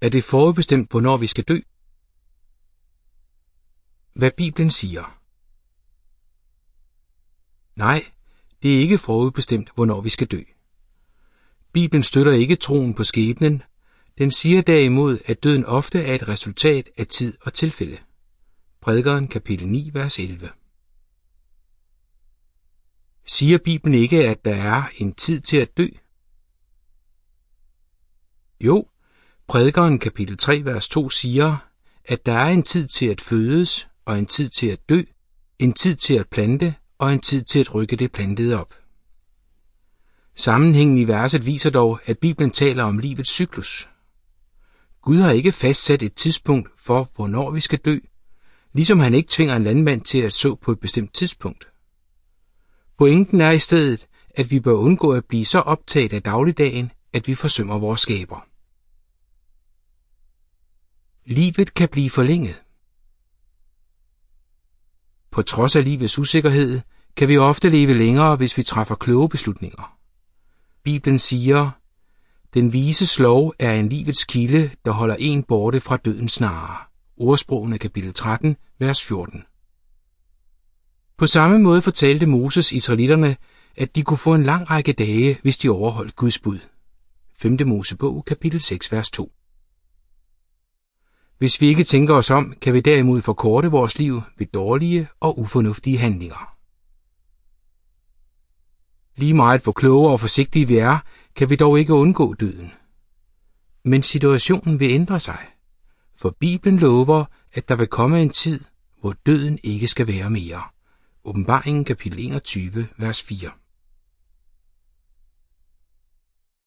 Er det forudbestemt, hvornår vi skal dø? Hvad Bibelen siger. Nej, det er ikke forudbestemt, hvornår vi skal dø. Bibelen støtter ikke troen på skæbnen. Den siger derimod, at døden ofte er et resultat af tid og tilfælde. Prædikeren kapitel 9, vers 11. Siger Bibelen ikke, at der er en tid til at dø? Jo, Prædikeren kapitel 3, vers 2 siger, at der er en tid til at fødes, og en tid til at dø, en tid til at plante, og en tid til at rykke det plantede op. Sammenhængen i verset viser dog, at Bibelen taler om livets cyklus. Gud har ikke fastsat et tidspunkt for, hvornår vi skal dø, ligesom han ikke tvinger en landmand til at så på et bestemt tidspunkt. Pointen er i stedet, at vi bør undgå at blive så optaget af dagligdagen, at vi forsømmer vores skaber. Livet kan blive forlænget. På trods af livets usikkerhed, kan vi ofte leve længere, hvis vi træffer kloge beslutninger. Bibelen siger, den vises lov er en livets kilde, der holder en borte fra dødens snare. Ordsprogene kapitel 13, vers 14. På samme måde fortalte Moses israelitterne, at de kunne få en lang række dage, hvis de overholdt Guds bud. 5. Mosebog, kapitel 6, vers 2. Hvis vi ikke tænker os om, kan vi derimod forkorte vores liv ved dårlige og ufornuftige handlinger. Lige meget hvor kloge og forsigtige vi er, kan vi dog ikke undgå døden. Men situationen vil ændre sig, for Bibelen lover, at der vil komme en tid, hvor døden ikke skal være mere. Åbenbaringen kapitel 21, vers 4.